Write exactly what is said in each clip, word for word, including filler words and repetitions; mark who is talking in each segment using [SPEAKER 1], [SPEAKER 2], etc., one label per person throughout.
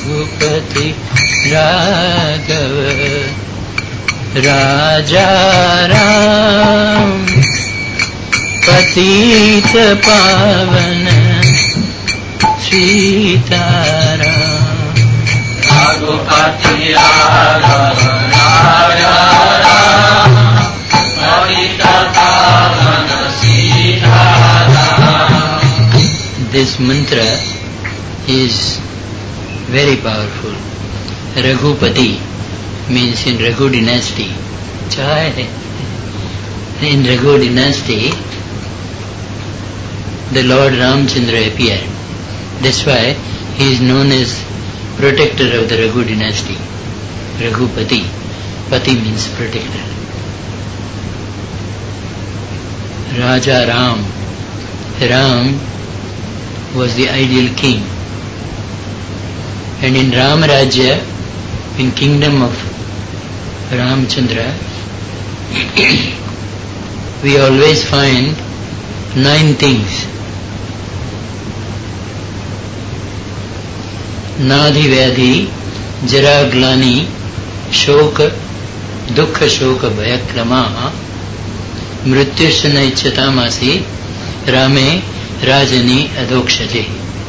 [SPEAKER 1] रघुपति राघव राजा राम पतित पावन सीताराम
[SPEAKER 2] रघुपति राघव राजा राम पतित पावन Sitaram.
[SPEAKER 1] This mantra is very powerful. Raghupati means in Raghu dynasty. Chai. In Raghu dynasty, the Lord Ramchandra appeared. That's why he is known as protector of the Raghu dynasty. Raghupati. Pati means protector. Raja Ram. Ram was the ideal king. And in Ram Rajya, in kingdom of Ramchandra, we always find nine things. Nadhi Vyadhi, Jara Glani, Shoka, Dukha Shoka Bhayakrama, Mrityusana Ichchatamasi, Rame Rajani Adokshate.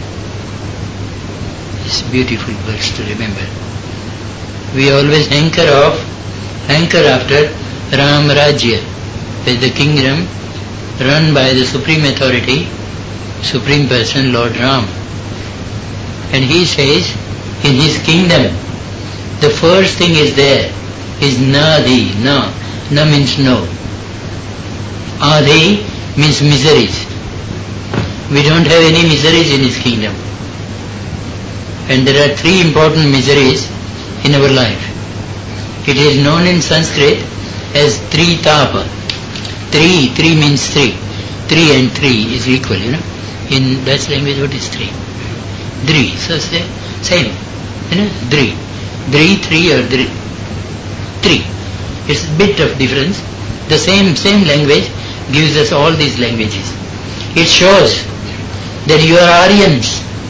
[SPEAKER 1] It's beautiful words to remember. We always hanker off, hanker after Ram Rajya, with the kingdom run by the supreme authority, supreme person, Lord Ram. And he says, in his kingdom, the first thing is there, is Nadi, Na. Na means no. Adi means miseries. We don't have any miseries in his kingdom. And there are three important miseries in our life. It is known in Sanskrit as Tri Tapa. Three, three means three. Three and three is equal, you know. In Dutch language, what is three? Dri. So say, same. You know, Dri. Dri, three or Dri. Three. It's a bit of difference. The same, same language gives us all these languages. It shows that you are Aryans.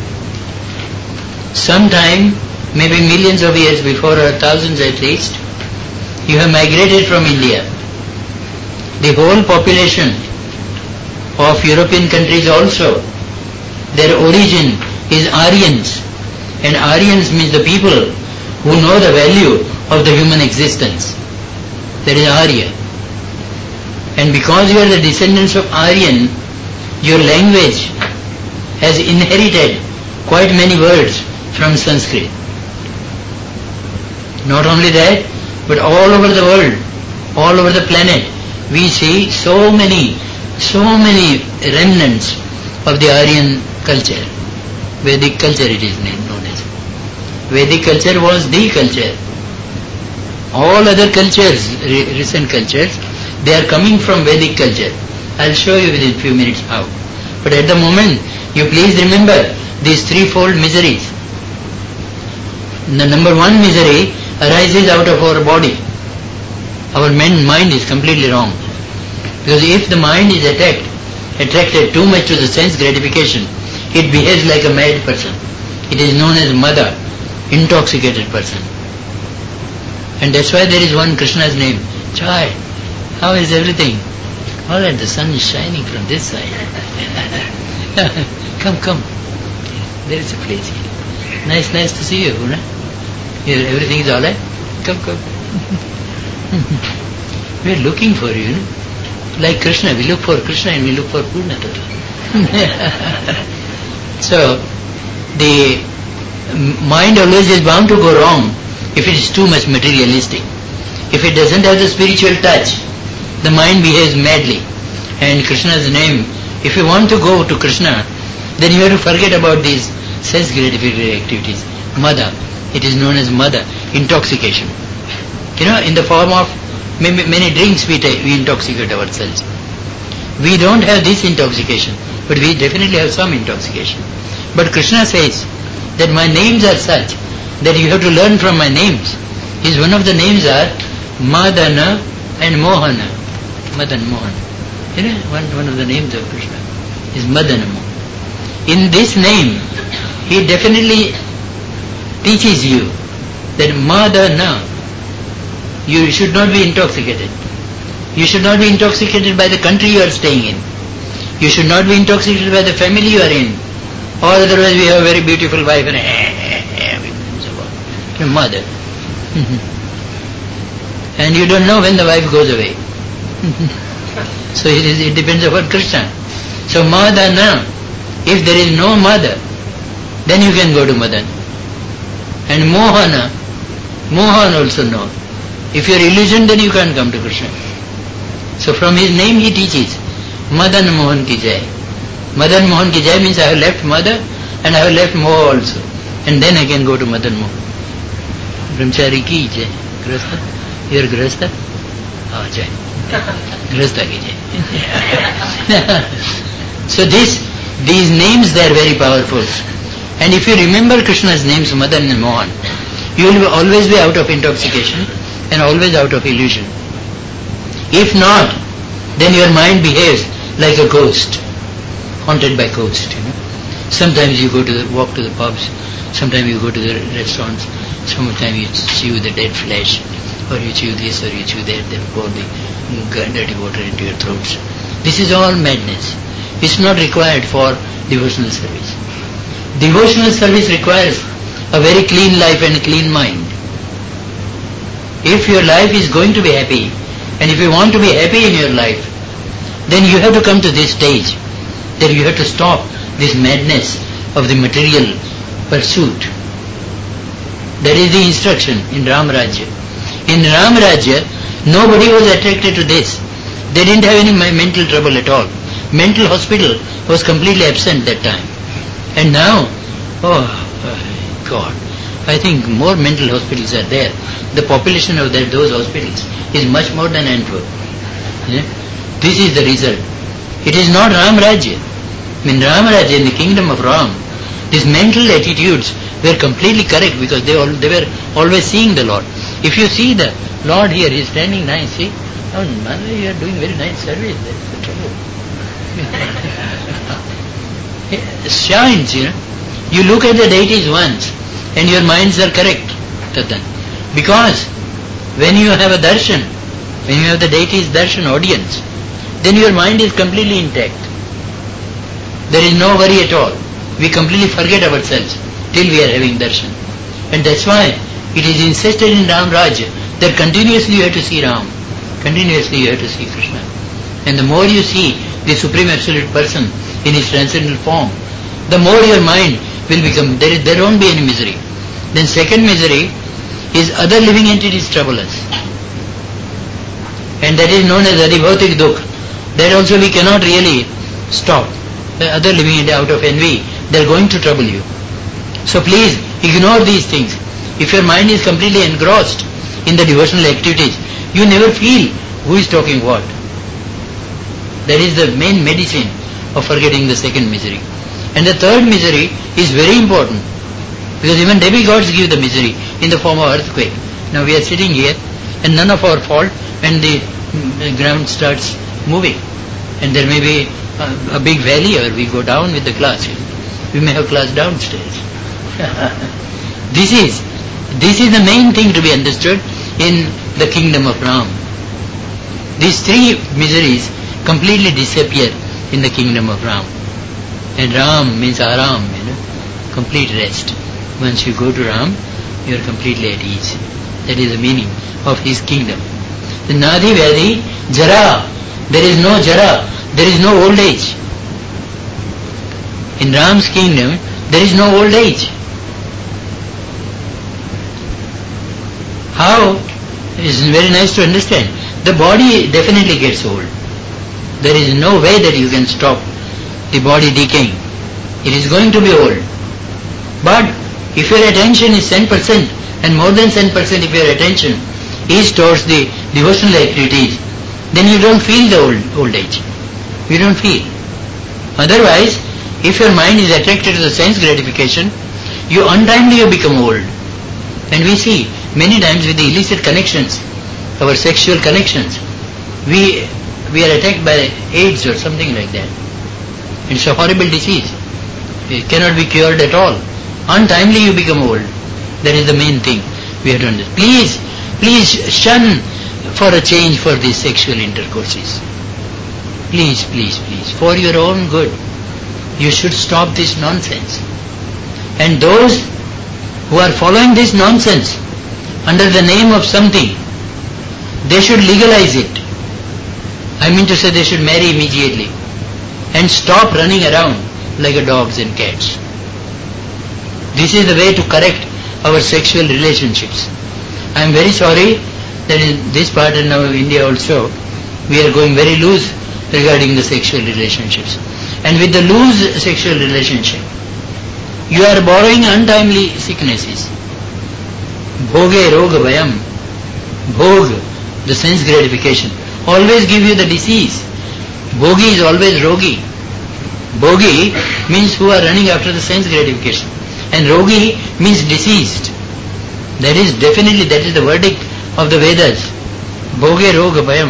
[SPEAKER 1] Sometime, maybe millions of years before, or thousands at least, you have migrated from India. The whole population of European countries also, their origin is Aryans. And Aryans means the people who know the value of the human existence. That is Arya. And because you are the descendants of Aryan, your language has inherited quite many words from Sanskrit. Not only that, but all over the world, all over the planet, we see so many, so many remnants of the Aryan culture. Vedic culture it is known as. Vedic culture was the culture. All other cultures, re- recent cultures, they are coming from Vedic culture. I'll show you within few minutes how. But at the moment, you please remember these threefold miseries. The number one misery arises out of our body. Our mind is completely wrong. Because if the mind is attacked, attracted too much to the sense gratification, it behaves like a mad person. It is known as Mada, intoxicated person. And that's why there is one Krishna's name, Chai. How is everything? All right, the sun is shining from this side. Come, come. There is a place here. Nice, nice to see you, Guna. Here, everything is all right? Come, come. We are looking for you, you know? Like Krishna, we look for Krishna and we look for Purna Tattva. So, the mind always is bound to go wrong if it is too much materialistic. If it doesn't have the spiritual touch, the mind behaves madly. And Krishna's name, if you want to go to Krishna, then you have to forget about these sense gratificatory activities. Mada, it is known as Mada, intoxication. You know, in the form of many, many drinks we take, we intoxicate ourselves. We don't have this intoxication, but we definitely have some intoxication. But Krishna says that my names are such that you have to learn from my names. His one of the names are Madana and Mohana. Madan Mohan. You know, one, one of the names of Krishna is Madana Mohan. In this name, he definitely teaches you that madana, you should not be intoxicated. You should not be intoxicated by the country you are staying in. You should not be intoxicated by the family you are in. Or otherwise we have a very beautiful wife and a mother. And you don't know when the wife goes away. So it, is, it depends upon Krishna. So madana, if there is no mother, then you can go to Madan. And mohana, mohan also no. If you are illusioned, then you can't come to Krishna. So from his name he teaches, Madan Mohan ki jai. Madan Mohan ki jai means I have left mother and I have left moha also. And then I can go to Madan Mohan. Brahmachari ki jai. Grahastha? You are Grahastha? Ah, jai. Grahastha ki jai. So this, these names, they are very powerful. And if you remember Krishna's names, Madan and Mohan, you will always be out of intoxication and always out of illusion. If not, then your mind behaves like a ghost, haunted by ghosts. You know. Sometimes you go to the, walk to the pubs, sometimes you go to the restaurants, sometimes you chew the dead flesh, or you chew this or you chew that, then pour the dirty water into your throats. This is all madness. It's not required for devotional service. Devotional service requires a very clean life and a clean mind. If your life is going to be happy, and if you want to be happy in your life, then you have to come to this stage, that you have to stop this madness of the material pursuit. That is the instruction in Ram Rajya. In Ram Rajya, nobody was attracted to this. They didn't have any mental trouble at all. Mental hospital was completely absent that time. And now, oh God, I think more mental hospitals are there. The population of that, those hospitals is much more than Antwerp. Yeah? This is the result. It is not Ram Rajya. In Ram Rajya, in the kingdom of Ram, these mental attitudes were completely correct because they all, they were always seeing the Lord. If you see the Lord here, he is standing nice, see? Oh, man, you are doing very nice service. That's the trouble. It shines, you know. You look at the deities once and your minds are correct. Because when you have a darshan, when you have the deity's darshan audience, then your mind is completely intact. There is no worry at all. We completely forget ourselves till we are having darshan. And that's why it is insisted in Ram Rajya that continuously you have to see Ram. Continuously you have to see Krishna. And the more you see the Supreme Absolute Person in his transcendental form, the more your mind will become, there, is, there won't be any misery. Then second misery is other living entities trouble us. And that is known as Adhibhautik Dukh. That also we cannot really stop. The other living entities out of envy, they are going to trouble you. So please ignore these things. If your mind is completely engrossed in the devotional activities, you never feel who is talking what. That is the main medicine of forgetting the second misery. And the third misery is very important, because even demigods give the misery in the form of earthquake. Now we are sitting here and none of our fault, and the, the ground starts moving, and there may be a, a big valley, or we go down with the class. We may have class downstairs. This is this is the main thing to be understood in the kingdom of Ram. These three miseries completely disappear in the kingdom of Ram. And Ram means Aram, you know, complete rest. Once you go to Ram, you are completely at ease. That is the meaning of his kingdom. The Nadi Vyadhi, Jara, there is no Jara, there is no old age. In Ram's kingdom, there is no old age. How? It's very nice to understand. The body definitely gets old. There is no way that you can stop the body decaying. It is going to be old. But if your attention is ten percent and more than ten percent if your attention is towards the devotional activities, then you don't feel the old, old age. You don't feel. Otherwise, if your mind is attracted to the sense gratification, you untimely you become old. And we see many times with the illicit connections, our sexual connections, we we are attacked by AIDS or something like that. It's a horrible disease. It cannot be cured at all. Untimely you become old. That is the main thing we have to understand. Please, please shun for a change for these sexual intercourses. Please, please, please, for your own good, you should stop this nonsense. And those who are following this nonsense under the name of something, they should legalize it. I mean to say they should marry immediately and stop running around like a dogs and cats. This is the way to correct our sexual relationships. I am very sorry that in this part and now India also, we are going very loose regarding the sexual relationships. And with the loose sexual relationship, you are borrowing untimely sicknesses. Bhoge roga vayam. Bhog, the sense gratification, always give you the disease. Bhogi is always rogi. Bhogi means who are running after the sense gratification. And rogi means diseased. That is definitely, that is the verdict of the Vedas. Bhoge roga vayam.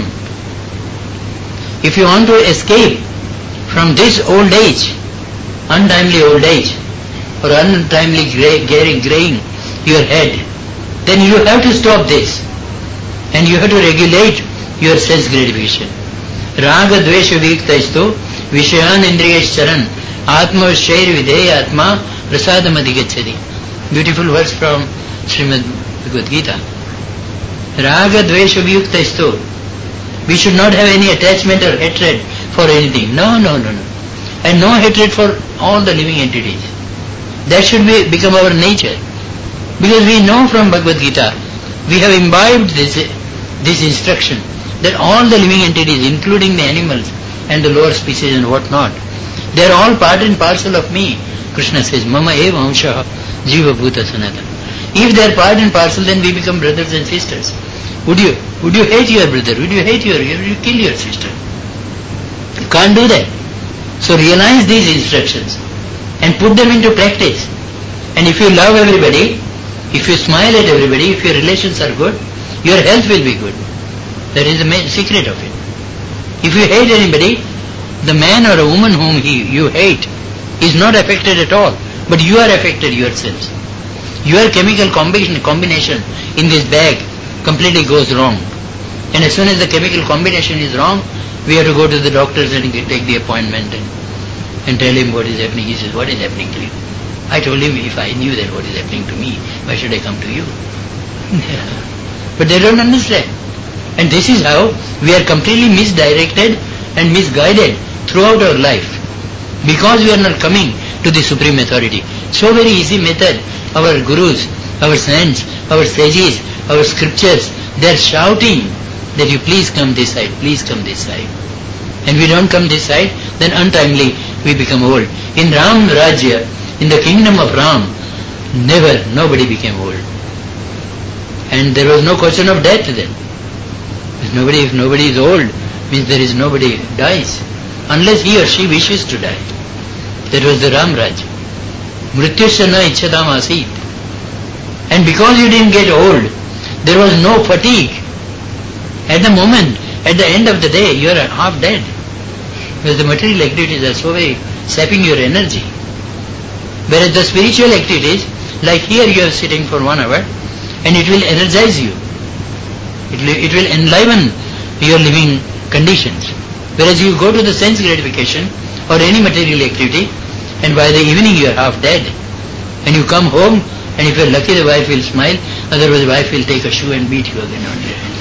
[SPEAKER 1] If you want to escape from this old age, untimely old age, or untimely graying, graying your head, then you have to stop this. And you have to regulate your sense gratification. Raga dvesha viktaistu vishayan indriyacharan atma shair videya atma prasadam adhigacchati. Beautiful verse from Srimad Bhagavad Gita. Raga dvesha viktaistu. We should not have any attachment or hatred for anything. No, no, no, no. And no hatred for all the living entities. That should be, become our nature. Because we know from Bhagavad Gita, we have imbibed this, this instruction that all the living entities, including the animals and the lower species and what not, they are all part and parcel of me. Krishna says, Mama eva amshaha jiva bhuta sanatana. If they are part and parcel, then we become brothers and sisters. Would you, would you hate your brother? Would you hate your, would you kill your sister? You can't do that. So realize these instructions and put them into practice. And if you love everybody, if you smile at everybody, if your relations are good, your health will be good. That is the main secret of it. If you hate anybody, the man or a woman whom he, you hate is not affected at all, but you are affected yourselves. Your chemical combination, combination in this bag completely goes wrong. And as soon as the chemical combination is wrong, we have to go to the doctors and take the appointment and, and tell him what is happening. He says, what is happening to you? I told him, if I knew that what is happening to me, why should I come to you? But they don't understand. And this is how we are completely misdirected and misguided throughout our life. Because we are not coming to the Supreme Authority. So very easy method. Our gurus, our saints, our sages, our scriptures, they are shouting that you please come this side, please come this side. And we don't come this side, then untimely we become old. In Ram Rajya, in the kingdom of Ram, never, nobody became old. And there was no question of death then. If nobody, if nobody is old, means there is nobody dies. Unless he or she wishes to die. That was the Ram Raj. Mrityusya na ichchatam asit. And because you didn't get old, there was no fatigue. At the moment, at the end of the day, you are half dead. Because the material activities are so very sapping your energy. Whereas the spiritual activities, like here you are sitting for one hour, and it will energize you. It will, it will enliven your living conditions. Whereas you go to the sense gratification or any material activity, and by the evening you are half dead. And you come home, and if you are lucky the wife will smile, otherwise the wife will take a shoe and beat you again on your head.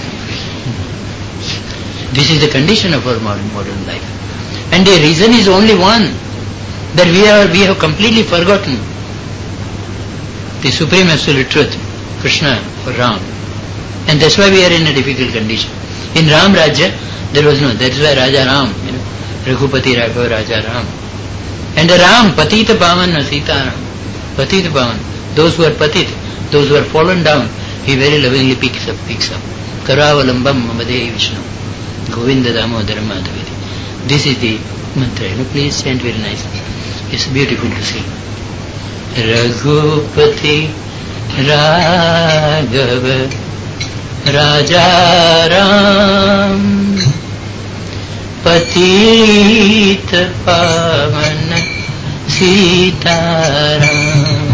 [SPEAKER 1] This is the condition of our modern, modern life. And the reason is only one, that we are we have completely forgotten the Supreme Absolute Truth, Krishna or Ram. And that's why we are in a difficult condition. In Ram Rajya, there was no, that is why Raja Ram, you know, Raghupati Raghav Raja Ram. And the Ram, Patita Pavan Sita Ram, Patita Pavan, those who are Patit, those who are fallen down, he very lovingly picks up, picks up. Karavalambam Mamadehi Vishnu, Govinda Damodara Madhaviti. This is the mantra, you know, please chant very nicely. It's beautiful to see. Raghupati Raghav Raja Ram Patita Pavan Sita Ram